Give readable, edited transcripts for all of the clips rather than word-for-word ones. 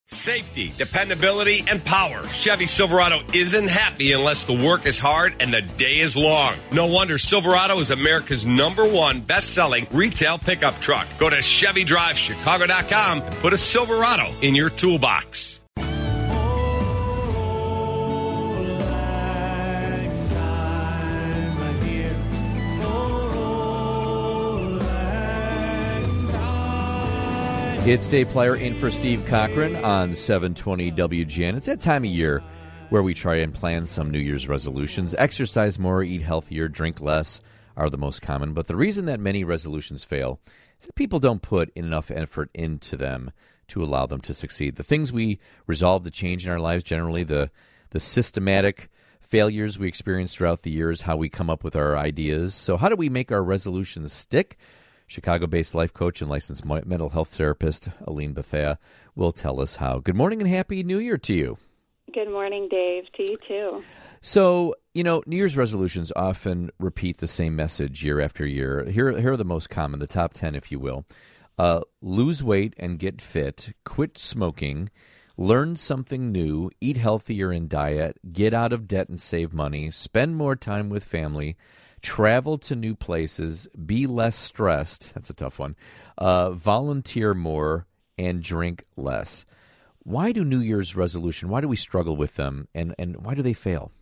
Safety, dependability, and power. Chevy Silverado isn't happy unless the work is hard and the day is long. No wonder Silverado is America's #1 best-selling retail pickup truck. Go to ChevyDriveChicago.com and put a Silverado in your toolbox. It's Dave Plyer in for Steve Cochran on 720 WGN. It's that time of year where we try and plan some New Year's resolutions. Exercise more, eat healthier, drink less are the most common. But the reason that many resolutions fail is that people don't put enough effort into them to allow them to succeed. The things we resolve to change in our lives, generally the systematic failures we experience throughout the years, how we come up with our ideas. So how do we make our resolutions stick? Chicago-based life coach and licensed mental health therapist Aline Bethea will tell us how. Good morning and Happy New Year to you. Good morning, Dave. To you, too. So, New Year's resolutions often repeat the same message year after year. Here are the most common, the top 10, if you will. Lose weight and get fit, quit smoking, learn something new, eat healthier and diet, get out of debt and save money, spend more time with family, travel to new places, be less stressed, that's a tough one, volunteer more, and drink less. Why do New Year's resolution, why do we struggle with them, and why do they fail?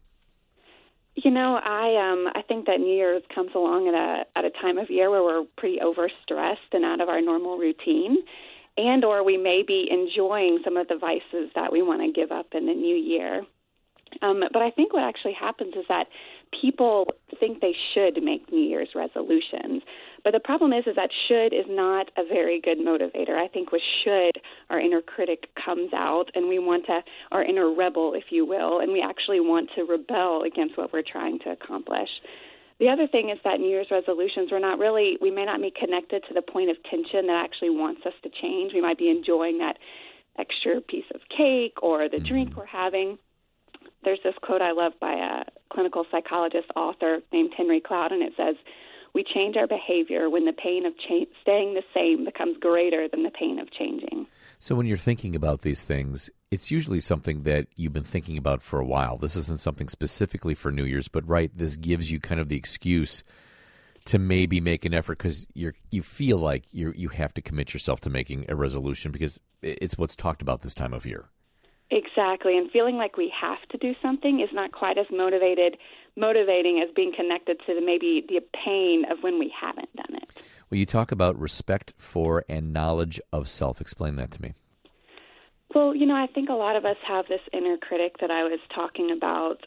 I think that New Year's comes along at a time of year where we're pretty overstressed and out of our normal routine, and or we may be enjoying some of the vices that we want to give up in the new year. But I think what actually happens is that people think they should make New Year's resolutions. But the problem is that should is not a very good motivator. I think with should, our inner critic comes out, and we want our inner rebel, if you will, and we actually want to rebel against what we're trying to accomplish. The other thing is that New Year's resolutions, we may not be connected to the point of tension that actually wants us to change. We might be enjoying that extra piece of cake or the drink we're having. There's this quote I love by a clinical psychologist author named Henry Cloud, and it says, "We change our behavior when the pain of staying the same becomes greater than the pain of changing." So when you're thinking about these things, it's usually something that you've been thinking about for a while. This isn't something specifically for New Year's, but this gives you kind of the excuse to maybe make an effort because you feel like you have to commit yourself to making a resolution because it's what's talked about this time of year. Exactly, and feeling like we have to do something is not quite as motivating as being connected to maybe the pain of when we haven't done it. Well, you talk about respect for and knowledge of self. Explain that to me. Well, I think a lot of us have this inner critic that I was talking about.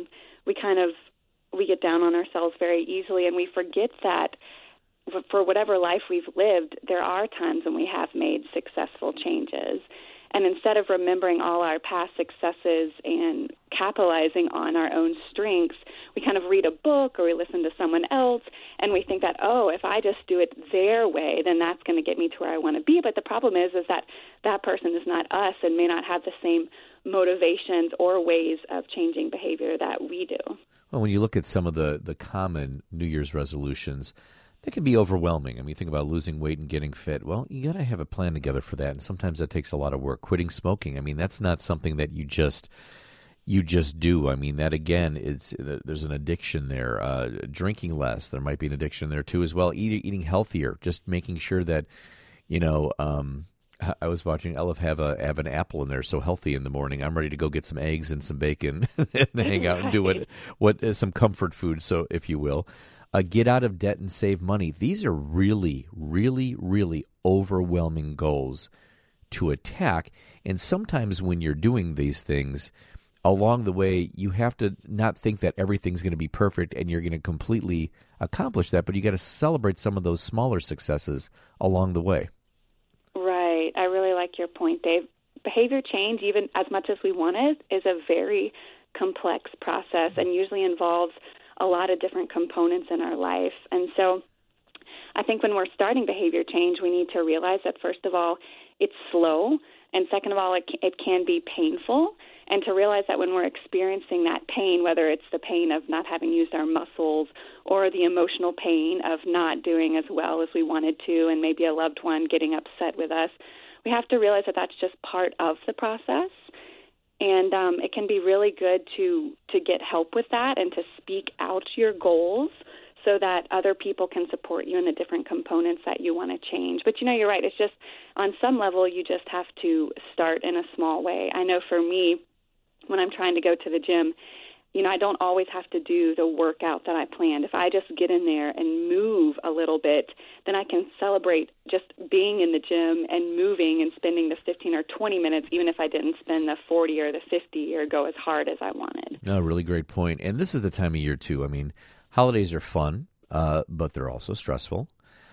We get down on ourselves very easily, and we forget that for whatever life we've lived, there are times when we have made successful changes. And instead of remembering all our past successes and capitalizing on our own strengths, we kind of read a book or we listen to someone else, and we think that, if I just do it their way, then that's going to get me to where I want to be. But the problem is that person is not us and may not have the same motivations or ways of changing behavior that we do. Well, when you look at some of the common New Year's resolutions, it can be overwhelming. I mean, think about losing weight and getting fit. Well, you got to have a plan together for that, and sometimes that takes a lot of work. Quitting smoking, I mean, that's not something that you just do. I mean, that again, there's an addiction there. Drinking less, there might be an addiction there too as well. Eating healthier, just making sure that, I was watching Ella have an apple in there, so healthy in the morning. I'm ready to go get some eggs and some bacon and hang out and do what some comfort food, so if you will. Get out of debt and save money. These are really, really, really overwhelming goals to attack. And sometimes when you're doing these things, along the way, you have to not think that everything's going to be perfect and you're going to completely accomplish that, but you got to celebrate some of those smaller successes along the way. Right. I really like your point, Dave. Behavior change, even as much as we want it, is a very complex process and usually involves a lot of different components in our life. And so I think when we're starting behavior change, we need to realize that, first of all, it's slow, and second of all, it can be painful, and to realize that when we're experiencing that pain, whether it's the pain of not having used our muscles or the emotional pain of not doing as well as we wanted to and maybe a loved one getting upset with us, we have to realize that that's just part of the process. And it can be really good to get help with that and to speak out your goals so that other people can support you in the different components that you want to change. But, you're right. It's just on some level you just have to start in a small way. I know for me, when I'm trying to go to the gym, I don't always have to do the workout that I planned. If I just get in there and move a little bit, then I can celebrate just being in the gym and moving and spending the 15 or 20 minutes, even if I didn't spend the 40 or the 50 or go as hard as I wanted. No, really great point. And this is the time of year, too. I mean, holidays are fun, but they're also stressful.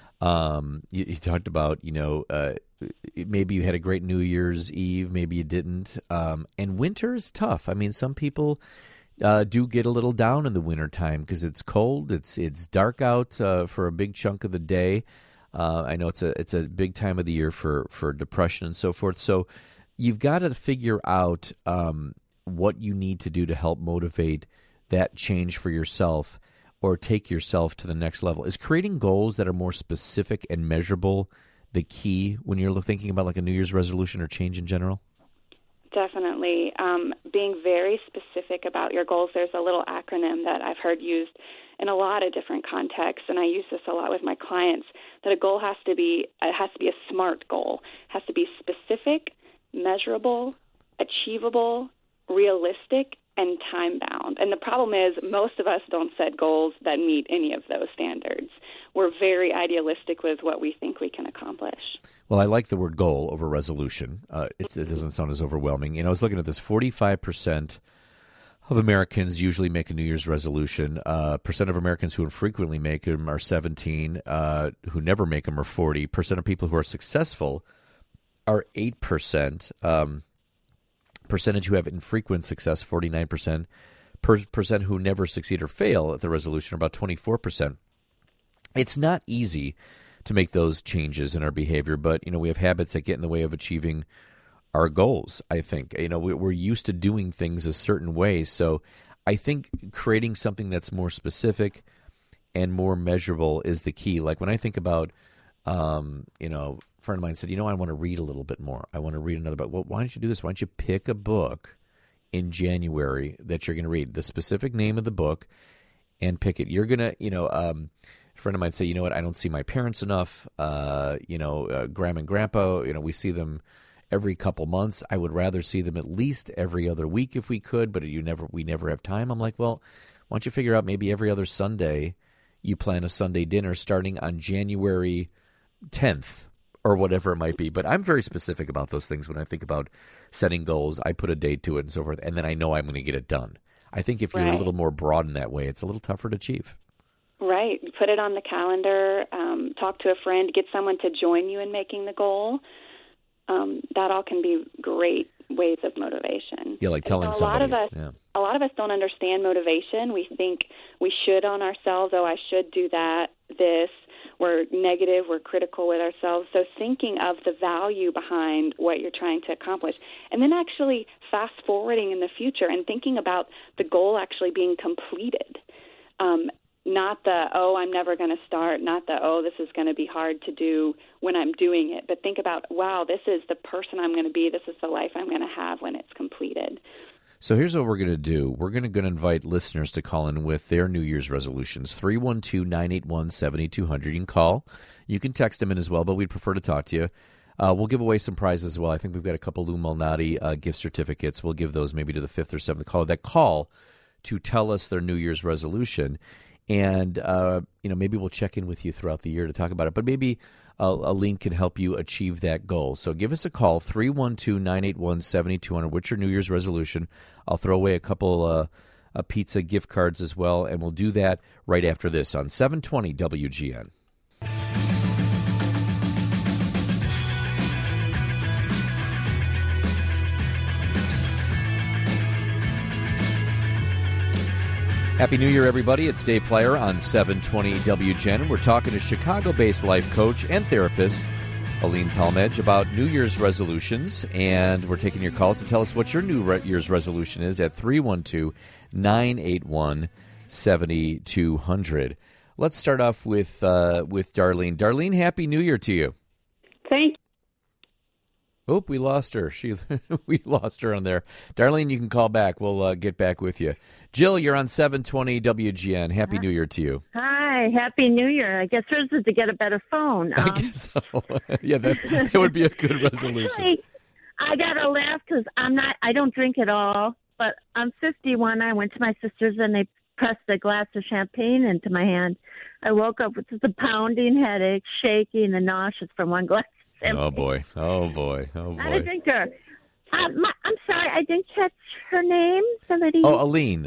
You talked about, maybe you had a great New Year's Eve, maybe you didn't. And winter is tough. I mean, some people do get a little down in the wintertime because it's cold. It's dark out for a big chunk of the day. I know it's a big time of the year for depression and so forth. So you've got to figure out what you need to do to help motivate that change for yourself or take yourself to the next level. Is creating goals that are more specific and measurable the key when you're thinking about like a New Year's resolution or change in general? Definitely. Being very specific about your goals. There's a little acronym that I've heard used in a lot of different contexts, and I use this a lot with my clients, that a goal has to be a SMART goal. It has to be specific, measurable, achievable, realistic, and time-bound. And the problem is most of us don't set goals that meet any of those standards. We're very idealistic with what we think we can accomplish. Well, I like the word goal over resolution. It doesn't sound as overwhelming. I was looking at this, 45% of Americans usually make a New Year's resolution. Percent of Americans who infrequently make them are 17. Who never make them are 40. Percent of people who are successful are 8%. Percentage who have infrequent success, 49%. Percent who never succeed or fail at the resolution are about 24%. It's not easy to make those changes in our behavior, but we have habits that get in the way of achieving our goals. I think we're used to doing things a certain way, so I think creating something that's more specific and more measurable is the key. Like when I think about, a friend of mine said, I want to read a little bit more. I want to read another book. Well, why don't you do this? Why don't you pick a book in January that you're going to read, the specific name of the book, and pick it. You're going to, a friend of mine say, I don't see my parents enough. Grandma and grandpa, we see them every couple months. I would rather see them at least every other week if we could, but we never have time. I'm like, well, why don't you figure out maybe every other Sunday you plan a Sunday dinner starting on January 10th or whatever it might be. But I'm very specific about those things when I think about setting goals. I put a date to it and so forth, and then I know I'm going to get it done. I think if you're a little more broad in that way, it's a little tougher to achieve. Right. Put it on the calendar, talk to a friend, get someone to join you in making the goal. That all can be great ways of motivation. Yeah, like telling somebody. A lot of us don't understand motivation. We think we should on ourselves. Oh, I should do that, this. We're negative. We're critical with ourselves. So thinking of the value behind what you're trying to accomplish, and then actually fast-forwarding in the future and thinking about the goal actually being completed. Not the, I'm never going to start, not the, this is going to be hard to do when I'm doing it, but think about, wow, this is the person I'm going to be, this is the life I'm going to have when it's completed. So here's what we're going to do. We're going to invite listeners to call in with their New Year's resolutions, 312-981-7200. You can call. You can text them in as well, but we'd prefer to talk to you. We'll give away some prizes as well. I think we've got a couple Lou Malnati gift certificates. We'll give those maybe to the 5th or 7th caller that call to tell us their New Year's resolution. And, maybe we'll check in with you throughout the year to talk about it. But maybe Aline can help you achieve that goal. So give us a call, 312-981-7200. What's your New Year's resolution? I'll throw away a couple pizza gift cards as well, and we'll do that right after this on 720 WGN. Happy New Year, everybody. It's Dave Plyer on 720 WGN. We're talking to Chicago-based life coach and therapist Aline Talmadge about New Year's resolutions, and we're taking your calls to tell us what your New Year's resolution is at 312-981-7200. Let's start off with Darlene. Darlene, Happy New Year to you. Thank you. Oop, we lost her. We lost her on there. Darlene, you can call back. We'll get back with you. Jill, you're on 720 WGN. Happy New Year to you. Hi, Happy New Year. I guess hers is to get a better phone. I guess so. Yeah, that would be a good resolution. Actually, I got to laugh because I don't drink at all, but I'm 51. I went to my sister's and they pressed a glass of champagne into my hand. I woke up with just a pounding headache, shaking, and nauseous from one glass. Oh boy! Not a drinker. I'm sorry, I didn't catch her name. Somebody. Oh, Aline.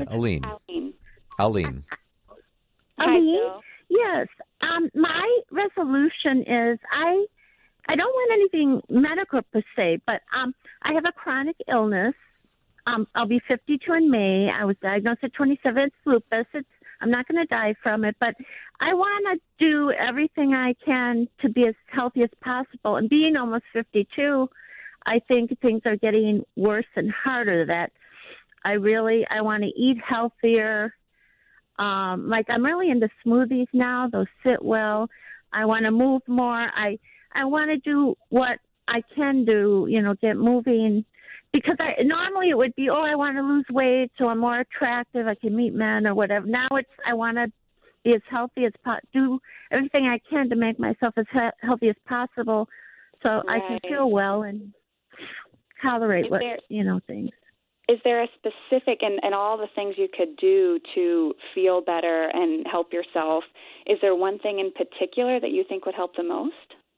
Hi, Jill. Yes. My resolution is I don't want anything medical per se, but I have a chronic illness. I'll be 52 in May. I was diagnosed at 27. It's lupus. I'm not going to die from it, but I want to do everything I can to be as healthy as possible. And being almost 52, I think things are getting worse and harder. That I want to eat healthier. Like I'm really into smoothies now. Those sit well. I want to move more. I want to do what I can do, get moving. Because normally it would be, I want to lose weight, so I'm more attractive, I can meet men or whatever. Now I want to be as healthy as do everything I can to make myself as healthy as possible so I can feel well and tolerate things. Is there a specific, and all the things you could do to feel better and help yourself, is there one thing in particular that you think would help the most?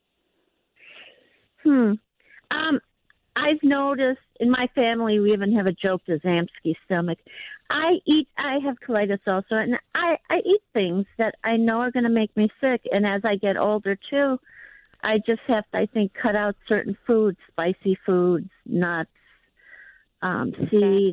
I've noticed in my family, we even have a joke, the Zamsky stomach. I have colitis also, and I eat things that I know are going to make me sick. And as I get older, too, I just have to, I think, cut out certain foods, spicy foods, nuts, seeds,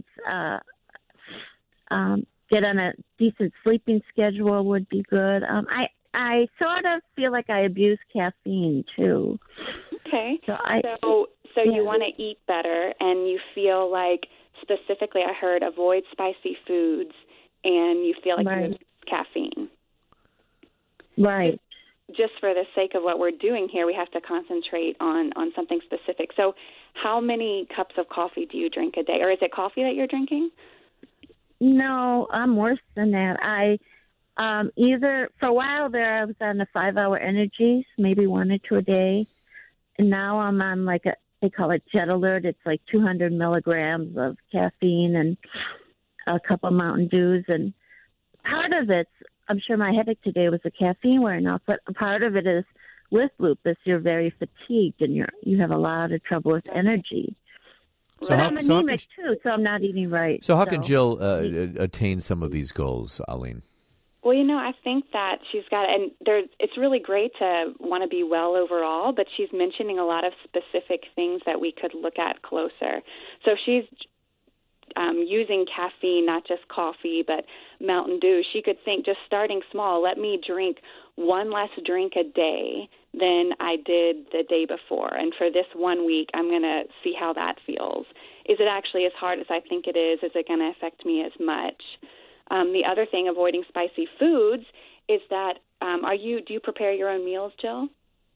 get on a decent sleeping schedule would be good. I sort of feel like I abuse caffeine, too. Okay. So you want to eat better, and you feel like, specifically, I heard avoid spicy foods, and you feel like you abuse caffeine. Right. Just for the sake of what we're doing here, we have to concentrate on something specific. So how many cups of coffee do you drink a day? Or is it coffee that you're drinking? No, I'm worse than that. Either, for a while there, I was on the 5-hour energies, maybe 1 or 2 a day. And now I'm on they call it Jet Alert. It's like 200 milligrams of caffeine and a couple Mountain Dews. And part of it's, I'm sure my headache today was the caffeine wearing off, but part of it is with lupus, you're very fatigued and you have a lot of trouble with energy. So but I'm anemic too, so I'm not eating right. So how can Jill attain some of these goals, Aline? Well, I think that she's got, and it's really great to want to be well overall, but she's mentioning a lot of specific things that we could look at closer. So she's using caffeine, not just coffee, but Mountain Dew. She could think, just starting small, let me drink one less drink a day than I did the day before. And for this 1 week, I'm going to see how that feels. Is it actually as hard as I think it is? Is it going to affect me as much? The other thing, avoiding spicy foods, is that do you prepare your own meals, Jill?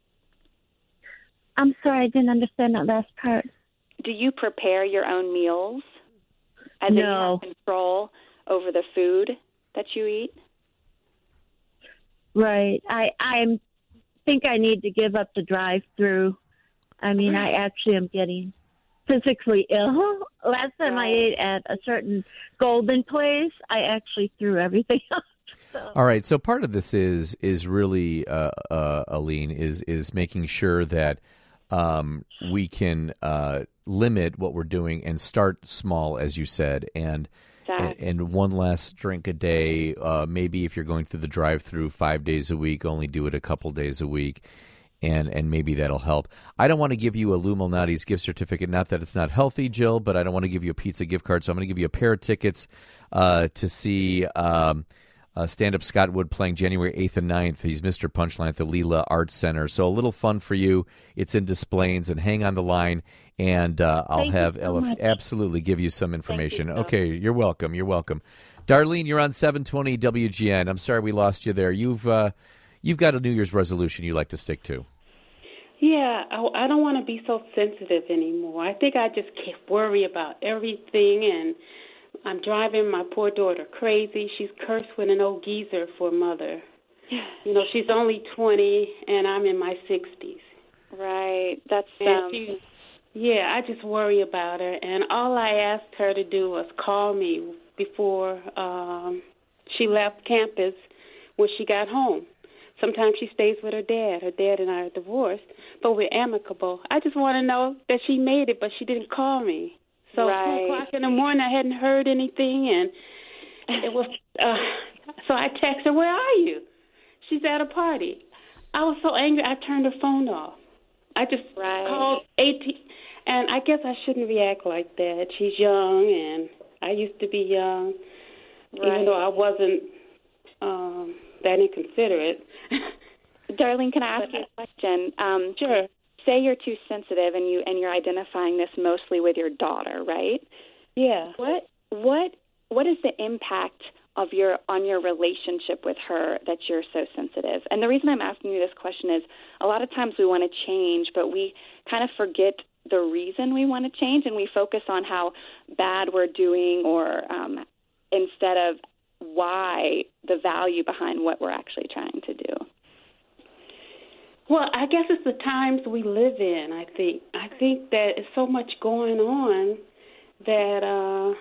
I'm sorry, I didn't understand that last part. Do you prepare your own meals? As in you have control over the food that you eat? Right. I think I need to give up the drive-through. I mean, I actually am getting physically ill. Last time I ate at a certain golden place, I actually threw everything out. So. All right. So part of this is really, Aline, is making sure that we can limit what we're doing and start small, as you said, and one less drink a day. Maybe if you're going through the drive-through 5 days a week, only do it a couple days a week. And maybe that'll help. I don't want to give you a Lou Malnati's gift certificate. Not that it's not healthy, Jill, but I don't want to give you a pizza gift card. So I'm going to give you a pair of tickets to see stand-up Scott Wood playing January 8th and 9th. He's Mr. Punchline at the Leela Arts Center. So a little fun for you. It's in Des Plaines, and hang on the line, and I'll absolutely give you some information. Okay, you're welcome. You're welcome. Darlene, you're on 720 WGN. I'm sorry we lost you there. You've got a New Year's resolution you like to stick to. Yeah, I don't want to be so sensitive anymore. I think I just can't worry about everything, and I'm driving my poor daughter crazy. She's cursed with an old geezer for a mother. You know, she's only 20, and I'm in my 60s. Right. That's yeah, I just worry about her, and all I asked her to do was call me before she left campus when she got home. Sometimes she stays with her dad. Her dad and I are divorced, but we're amicable. I just want to know that she made it, but she didn't call me. So 2 o'clock in the morning, I hadn't heard anything, and it was. So I texted her, "Where are you?" She's at a party. I was so angry, I turned her phone off. I just called 18, and I guess I shouldn't react like that. She's young, and I used to be young, even though I wasn't that inconsiderate. Darlene, can I ask you a question? Sure. Say you're too sensitive, and you're identifying this mostly with your daughter, right? Yeah. What is the impact on your relationship with her that you're so sensitive? And the reason I'm asking you this question is a lot of times we want to change, but we kind of forget the reason we want to change, and we focus on how bad we're doing, or instead of why, the value behind what we're actually trying to do. Well, I guess it's the times we live in, I think that there's so much going on that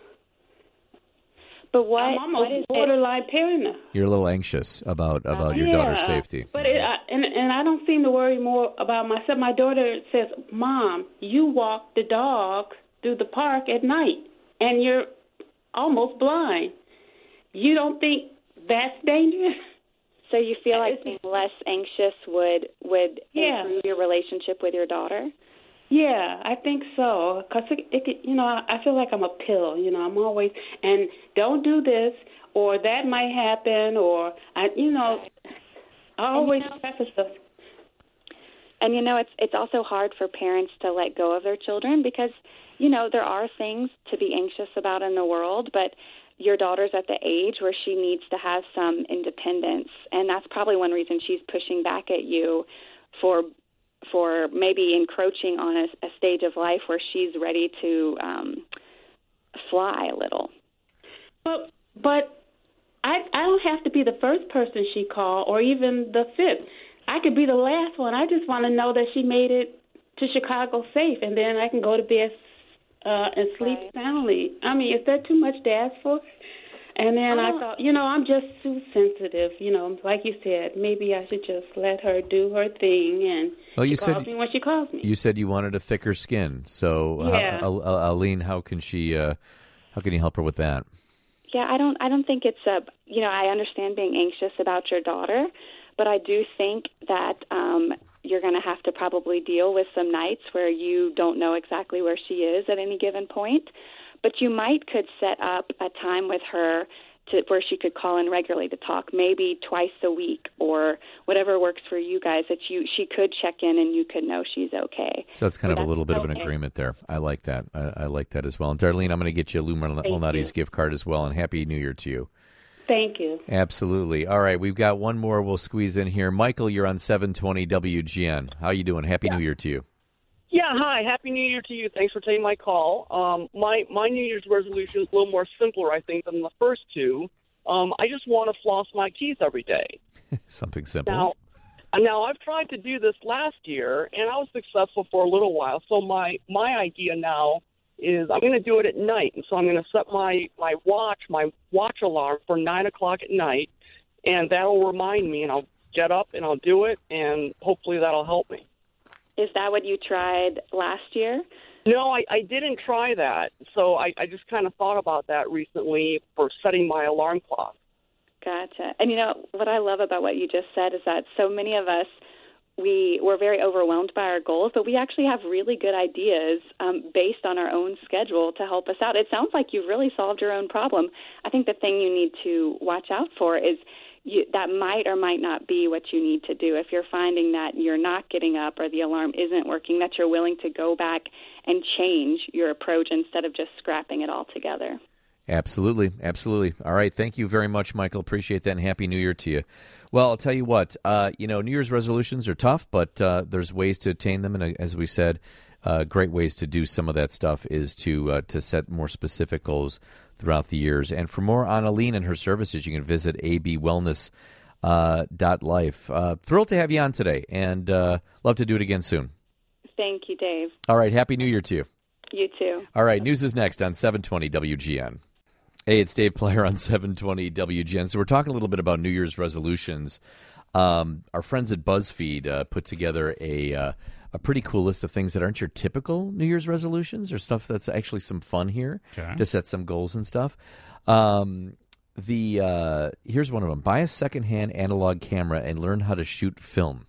but I'm almost borderline paranoid. You're a little anxious about your daughter's safety. But and I don't seem to worry more about myself. My daughter says, "Mom, you walk the dog through the park at night, and you're almost blind. You don't think that's dangerous?" So you feel like being less anxious would improve your relationship with your daughter? Yeah, I think so. Because I feel like I'm a pill. I'm always, and don't do this, or that might happen, or I always preface stuff. And it's also hard for parents to let go of their children because there are things to be anxious about in the world, but your daughter's at the age where she needs to have some independence, and that's probably one reason she's pushing back at you for maybe encroaching on a stage of life where she's ready to fly a little. But I don't have to be the first person she called or even the fifth. I could be the last one. I just want to know that she made it to Chicago safe, and then I can go to bed and sleep soundly. I mean, is that too much to ask for? And then I thought, I'm just too sensitive. Like you said, maybe I should just let her do her thing, and she calls me when she calls me. You said you wanted a thicker skin. So, Aline, how can you help her with that? Yeah, I don't think it's I understand being anxious about your daughter, but I do think that you're going to have to probably deal with some nights where you don't know exactly where she is at any given point. But you could set up a time with her where she could call in regularly to talk, maybe twice a week or whatever works for you guys, that she could check in and you could know she's okay. So that's kind of a little bit of an agreement there. I like that. I like that as well. And Darlene, I'm going to get you a Lou Malnati's gift card as well, and Happy New Year to you. Thank you. Absolutely. All right, we've got one more we'll squeeze in here. Michael, you're on 720 WGN. How you doing? Happy New Year to you. Yeah, hi. Happy New Year to you. Thanks for taking my call. My New Year's resolution is a little more simpler, I think, than the first two. I just want to floss my teeth every day. Something simple. Now, I've tried to do this last year, and I was successful for a little while. So my idea now is I'm going to do it at night. And so I'm going to set my watch alarm for 9 o'clock at night, and that'll remind me, and I'll get up and I'll do it, and hopefully that'll help me. Is that what you tried last year? No, I didn't try that. So I just kind of thought about that recently for setting my alarm clock. Gotcha. And what I love about what you just said is that so many of us, we're very overwhelmed by our goals, but we actually have really good ideas based on our own schedule to help us out. It sounds like you've really solved your own problem. I think the thing you need to watch out for is that might or might not be what you need to do. If you're finding that you're not getting up or the alarm isn't working, that you're willing to go back and change your approach instead of just scrapping it all together. Absolutely. Absolutely. All right. Thank you very much, Michael. Appreciate that, and Happy New Year to you. Well, I'll tell you what, New Year's resolutions are tough, but there's ways to attain them. And as we said, great ways to do some of that stuff is to set more specific goals throughout the years. And for more on Aline and her services, you can visit abwellness.life. Thrilled to have you on today, and love to do it again soon. Thank you, Dave. All right. Happy New Year to you. You too. All right. News is next on 720 WGN. Hey, it's Dave Player on 720 WGN. So we're talking a little bit about New Year's resolutions. Our friends at BuzzFeed put together a pretty cool list of things that aren't your typical New Year's resolutions, or stuff that's actually some fun here to set some goals and stuff. Here's one of them. Buy a secondhand analog camera and learn how to shoot film.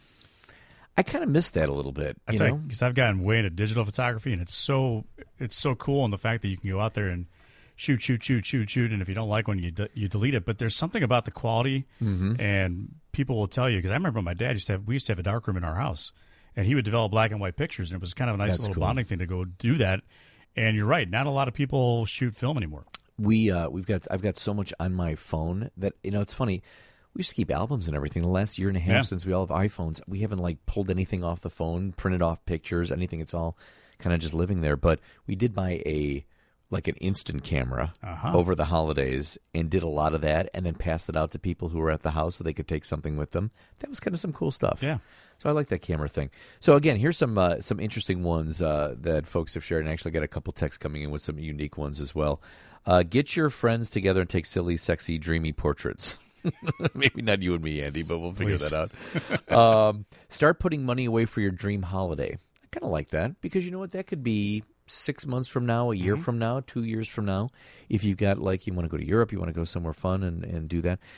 I kind of missed that a little bit. Because I've gotten way into digital photography, and it's so cool, and the fact that you can go out there and shoot, and if you don't like one, you delete it. But there's something about the quality, and people will tell you, because I remember my dad we used to have a darkroom in our house, and he would develop black and white pictures, and it was kind of a nice little bonding thing to go do that. And you're right, not a lot of people shoot film anymore. I've got so much on my phone that it's funny. We used to keep albums and everything. The last year and a half since we all have iPhones, we haven't pulled anything off the phone, printed off pictures, anything. It's all kind of just living there. But we did buy an instant camera over the holidays, and did a lot of that, and then passed it out to people who were at the house so they could take something with them. That was kind of some cool stuff. Yeah. So I like that camera thing. So again, here's some interesting ones that folks have shared, and actually got a couple texts coming in with some unique ones as well. Get your friends together and take silly, sexy, dreamy portraits. Maybe not you and me, Andy, but we'll figure that out. Start putting money away for your dream holiday. I kind of like that, because you know what? That could be 6 months from now, a year from now, 2 years from now. If you've got, you want to go to Europe, you want to go somewhere fun and do that.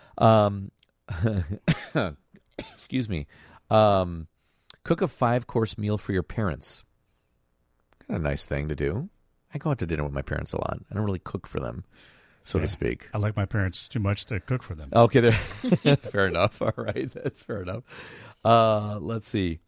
Excuse me. Cook a 5-course meal for your parents. Kind of a nice thing to do. I go out to dinner with my parents a lot. I don't really cook for them, so to speak. I like my parents too much to cook for them. Okay, fair enough. All right, that's fair enough. Let's see.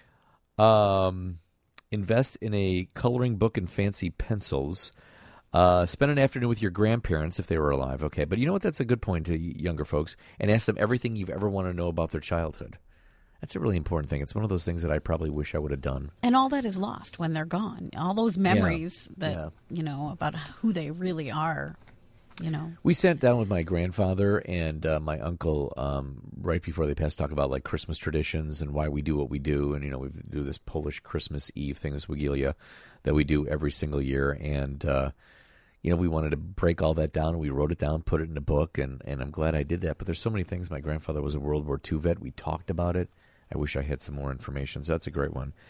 Invest in a coloring book and fancy pencils. Spend an afternoon with your grandparents if they were alive. Okay, but you know what? That's a good point to younger folks. And ask them everything you've ever wanted to know about their childhood. That's a really important thing. It's one of those things that I probably wish I would have done. And all that is lost when they're gone. All those memories that, about who they really are, We sat down with my grandfather and my uncle right before they passed, talk about Christmas traditions and why we do what we do. And, we do this Polish Christmas Eve thing, this Wigilia, that we do every single year. And, we wanted to break all that down. We wrote it down, put it in a book, and I'm glad I did that. But there's so many things. My grandfather was a World War II vet. We talked about it. I wish I had some more information. So that's a great one.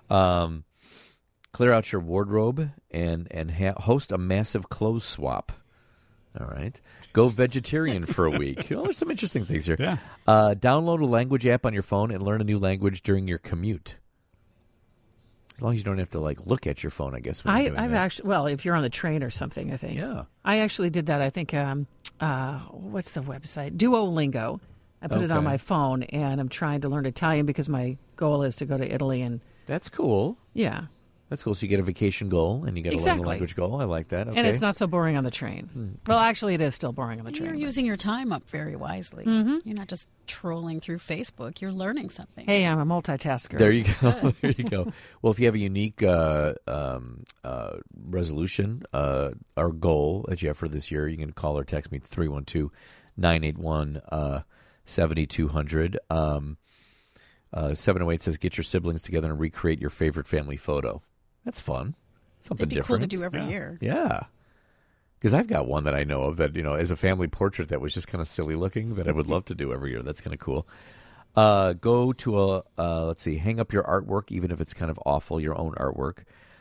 Clear out your wardrobe and host a massive clothes swap. All right. Go vegetarian for a week. There's some interesting things here. Yeah. Download a language app on your phone and learn a new language during your commute. As long as you don't have to look at your phone, I guess. I've actually, if you're on the train or something, I think. Yeah. I actually did that. I think, what's the website? Duolingo. I put it on my phone, and I'm trying to learn Italian because my goal is to go to Italy. And that's cool. Yeah. That's cool. So you get a vacation goal, and you get a learn the language goal. I like that. Okay. And it's not so boring on the train. Well, actually, it is still boring on the train. You're using your time up very wisely. Mm-hmm. You're not just trolling through Facebook. You're learning something. Hey, I'm a multitasker. There you go. There you go. Well, if you have a unique resolution or goal that you have for this year, you can call or text me 312-981-7200. 708 says, get your siblings together and recreate your favorite family photo. That's fun. Something different. It'd be cool to do every year. Yeah. Because I've got one that I know of that, as a family portrait that was just kind of silly looking that I would love to do every year. That's kind of cool. Go to hang up your artwork, even if it's kind of awful, your own artwork.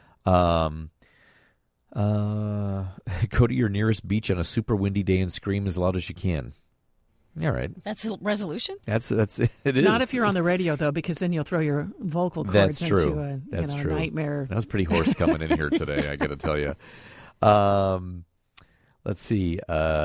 Go to your nearest beach on a super windy day and scream as loud as you can. All right. That's a resolution? That's it is. Not if you're on the radio, though, because then you'll throw your vocal cords into a nightmare. That was pretty hoarse coming in here today, I got to tell you. Let's see.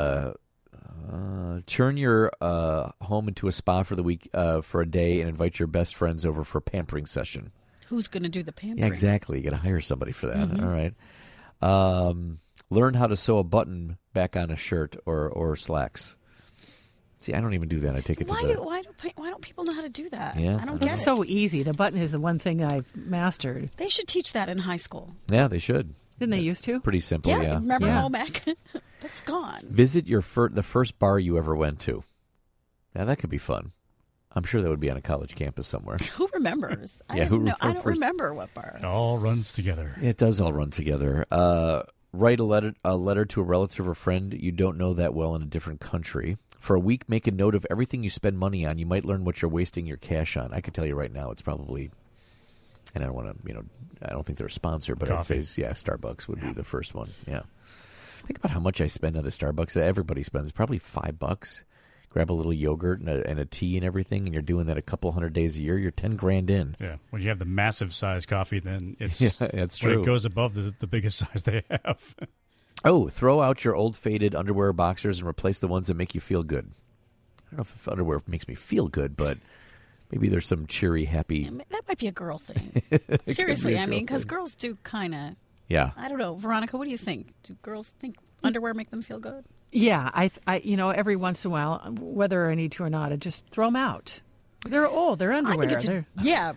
Turn your home into a spa for the week, for a day, and invite your best friends over for a pampering session. Who's going to do the pampering? Yeah, exactly. You got to hire somebody for that. Mm-hmm. All right. Learn how to sew a button back on a shirt or slacks. See, I don't even do that. I take it why to the... Why don't people know how to do that? Yeah, I don't get it. It's so easy. The button is the one thing I've mastered. They should teach that in high school. Yeah, they should. Didn't they used to? Pretty simple, yeah. Remember home ec? That's gone. Visit the first bar you ever went to. Now, that could be fun. I'm sure that would be on a college campus somewhere. Who remembers? I don't remember what bar. It all runs together. It does all run together. Write a letter to a relative or friend you don't know that well in a different country. For a week, make a note of everything you spend money on. You might learn what you're wasting your cash on. I could tell you right now, it's probably, and I don't want to, I don't think they're a sponsor, but Coffee. I'd say, Starbucks would be the first one. Yeah. Think about how much I spend at a Starbucks. Everybody spends probably $5. Grab a little yogurt and a tea and everything, and you're doing that a couple hundred days a year. You're $10,000 in. Yeah, when you have the massive size coffee, then it's that's when true. it goes above the biggest size they have. Oh, throw out your old faded underwear boxers and replace the ones that make you feel good. I don't know if underwear makes me feel good, but maybe there's some cheery, happy. That might be a girl thing. Seriously, because girls do kind of. Yeah. I don't know, Veronica. What do you think? Do girls think underwear make them feel good? Yeah, I every once in a while, whether I need to or not, I just throw them out. They're old. They're underwear. I think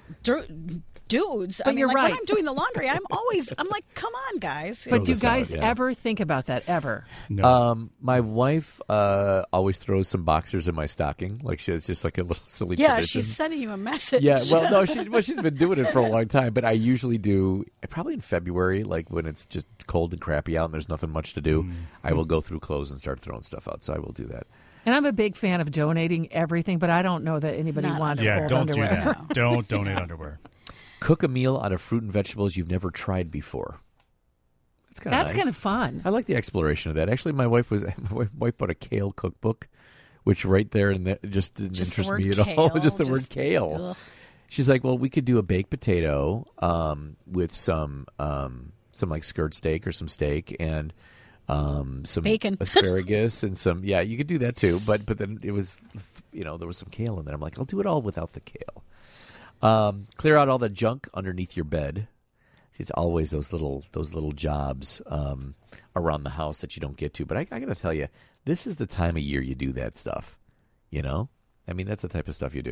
dudes. But you're right. When I'm doing the laundry, I'm like, come on, guys. But do guys ever think about that, ever? No. My wife always throws some boxers in my stocking. Like it's just like a little silly tradition. She's sending you a message. Yeah, well, no, she's been doing it for a long time, but I usually do, probably in February, like when it's just cold and crappy out and there's nothing much to do, I will go through clothes and start throwing stuff out, so I will do that. And I'm a big fan of donating everything, but I don't know that anybody wants old underwear. Yeah, don't do that. Don't donate underwear. Cook a meal out of fruit and vegetables you've never tried before. That's kind of fun. I like the exploration of that. Actually, my wife bought a kale cookbook, which right there and that just didn't interest me at all. Just the word kale. Ugh. She's like, well, we could do a baked potato with some like skirt steak or some steak and some bacon, asparagus, and some. Yeah, you could do that too. But then it was, there was some kale in there. I'm like, I'll do it all without the kale. Clear out all the junk underneath your bed. See, it's always those little jobs around the house that you don't get to. But I got to tell you, this is the time of year you do that stuff. That's the type of stuff you do.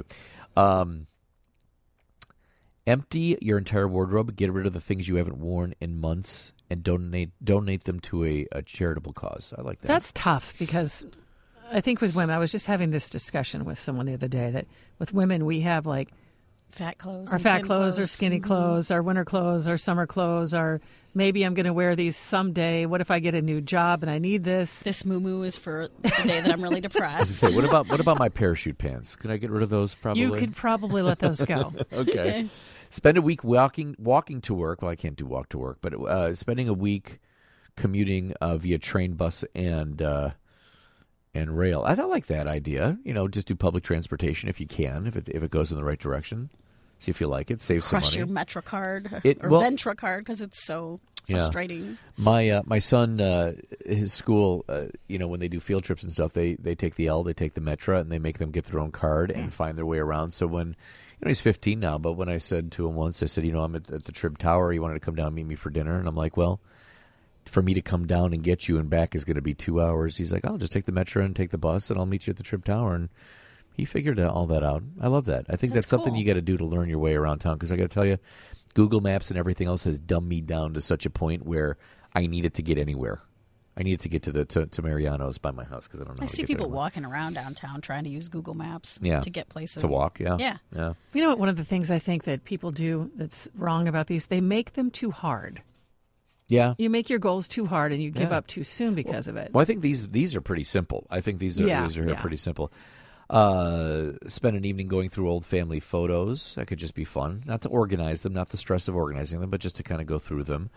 Empty your entire wardrobe. Get rid of the things you haven't worn in months, and donate them to a charitable cause. I like that. That's tough because I think with women, I was just having this discussion with someone the other day that with women we have like. Fat clothes. Our fat clothes, our skinny clothes, our winter clothes, our summer clothes, our maybe I'm going to wear these someday. What if I get a new job and I need this? This moo-moo is for the day that I'm really depressed. What about my parachute pants? Could I get rid of those probably? You could probably let those go. Okay. Spend a week walking to work. Well, I can't do walk to work, but spending a week commuting via train, bus, and rail. I like that idea. Just do public transportation if you can, if it goes in the right direction. See if you like it. Save some money. Crush your Metro card or Ventra card because it's so frustrating. Yeah. My son, his school, when they do field trips and stuff, they take the L, they take the Metra, and they make them get their own card and find their way around. So when he's 15 now, but when I said to him once, I said, I'm at the Trib Tower. He wanted to come down and meet me for dinner, and I'm like, well. For me to come down and get you and back is going to be 2 hours. He's like, I'll just take the Metro and take the bus, and I'll meet you at the Trib Tower. And he figured all that out. I love that. I think that's something you got to do to learn your way around town. Because I got to tell you, Google Maps and everything else has dumbed me down to such a point where I needed to get anywhere. I needed to get to Mariano's by my house because I don't know. I see people walking around downtown trying to use Google Maps to get places. To walk, yeah. Yeah. You know what? One of the things I think that people do that's wrong about these, they make them too hard. Yeah. You make your goals too hard and you give up too soon because of it. Well, I think these are pretty simple. I think these are pretty simple. Spend an evening going through old family photos. That could just be fun. Not to organize them, not the stress of organizing them, but just to kind of go through them.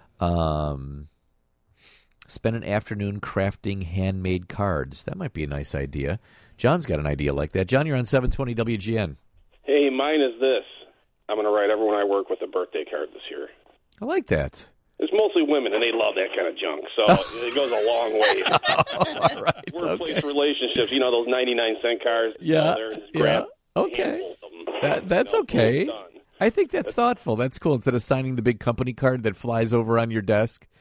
Spend an afternoon crafting handmade cards. That might be a nice idea. John's got an idea like that. John, you're on 720 WGN. Hey, mine is this. I'm going to write everyone I work with a birthday card this year. I like that. It's mostly women, and they love that kind of junk, so it goes a long way. All right. Workplace relationships, those 99-cent cards. Yeah. Grab okay. That's okay. I think that's thoughtful. That's cool. Instead of signing the big company card that flies over on your desk,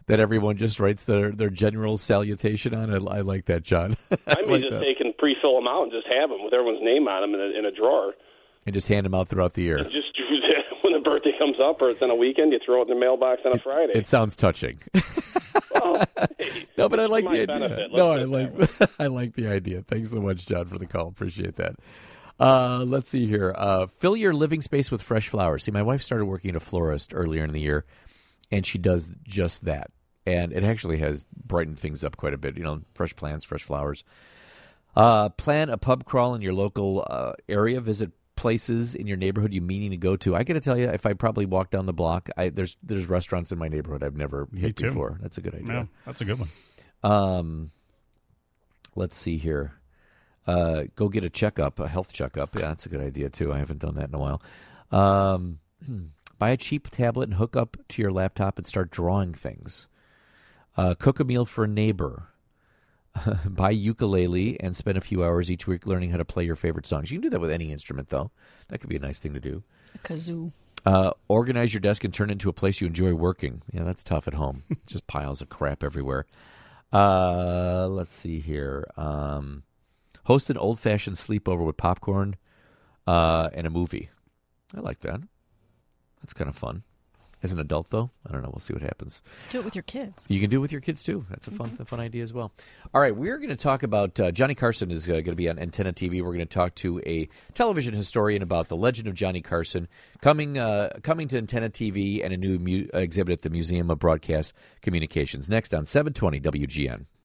that everyone just writes their general salutation on. I like that, John. I may just take and pre-fill them out and just have them with everyone's name on them in a drawer. And just hand them out throughout the year. And just when the birthday comes up or it's on a weekend, you throw it in the mailbox on a Friday. It sounds touching. Well, hey, no, but I like the idea. Benefit. No, I like the idea. Thanks so much, John, for the call. Appreciate that. Let's see here. Fill your living space with fresh flowers. See, my wife started working at a florist earlier in the year, and she does just that. And it actually has brightened things up quite a bit. Fresh plants, fresh flowers. Plan a pub crawl in your local area. Visit places in your neighborhood you meaning to go to. I got to tell you, if I probably walk down the block, there's restaurants in my neighborhood I've never hit before. That's a good idea. Yeah, that's a good one. Let's see here. Go get a health checkup. Yeah, that's a good idea, too. I haven't done that in a while. Buy a cheap tablet and hook up to your laptop and start drawing things. Cook a meal for a neighbor. Buy ukulele and spend a few hours each week learning how to play your favorite songs. You can do that with any instrument, though. That could be a nice thing to do. A kazoo. Organize your desk and turn it into a place you enjoy working. Yeah, that's tough at home. Just piles of crap everywhere. Let's see here. Host an old-fashioned sleepover with popcorn and a movie. I like that. That's kind of fun. As an adult, though, I don't know. We'll see what happens. Do it with your kids. You can do it with your kids, too. That's a fun idea as well. All right, we're going to talk about Johnny Carson is going to be on Antenna TV. We're going to talk to a television historian about the legend of Johnny Carson coming to Antenna TV and a new exhibit at the Museum of Broadcast Communications. Next on 720 WGN.